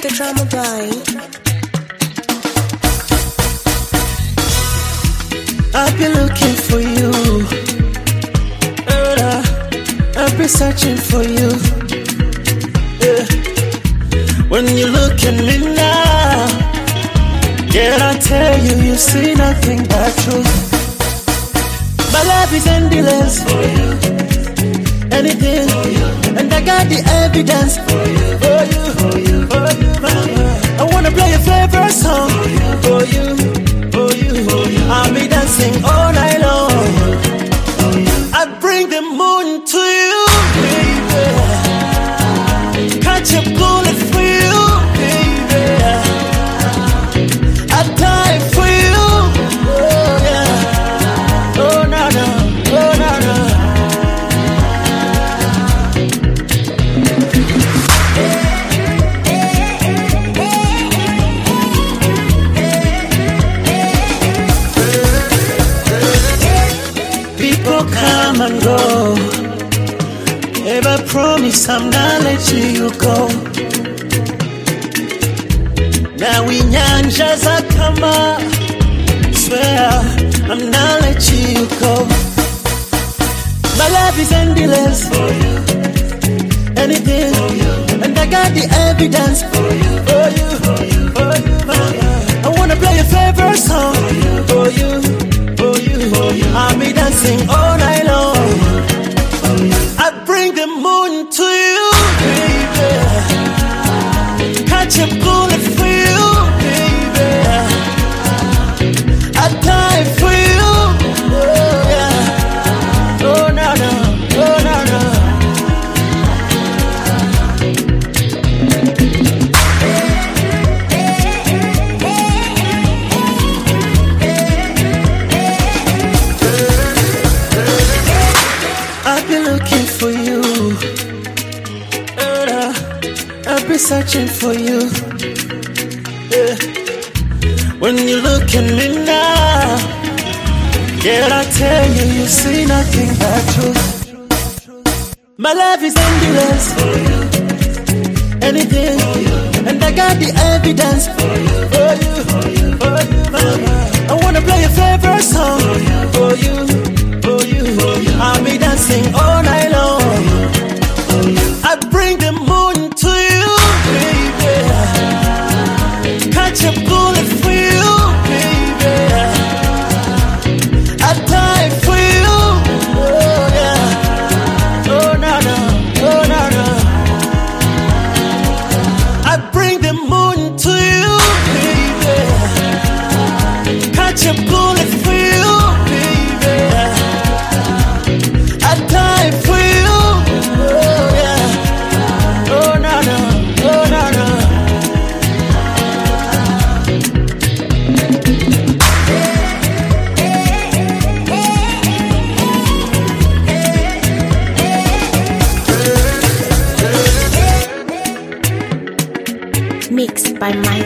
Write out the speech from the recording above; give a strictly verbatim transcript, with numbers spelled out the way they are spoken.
the drama boy. I've been looking for you. Uh, I've been searching for you. Yeah. When you look at me now, yeah, I tell you, you see nothing but truth. My love is endless for you. Anything for you. And I got the evidence for you, for you, for you, for you, mama. I wanna play your favorite song for you, for you, for you. I'll be dancing all night long. I bring the moon to you, baby. Catch a bullet for you, baby. I die for you, oh yeah. Oh no no, oh no no. People come and go. Never promise I'm not letting you go. Now we nyanja za kama, swear I'm not letting you go. My love is endless for you. Anything for you. And I got the evidence for you, for you, for you, for you, mama. I wanna play your favorite song for you, for you, for you. I'll be dancing all night long. I bring the moon to you, baby. Catch a bullet for you, baby. I die for you, oh yeah. Oh no no, oh no no. I've been looking for you. Uh, I've been searching for you. Yeah. When you look at me now, yeah, I tell you, you see nothing but truth. My love is endless for you. Anything for you. And I got the evidence for you, for you, for you, for you, mama. I wanna play your favorite song for you, for you, for you. I'll be dancing all night long. I bring the moon to you, baby. Catch a bullet for you, baby. I die for you, oh yeah. Oh no no, oh no no. I bring the moon to you, baby. Catch a bullet for you, baby. I die for you, oh yeah. Oh no no, oh no no. Mixed by my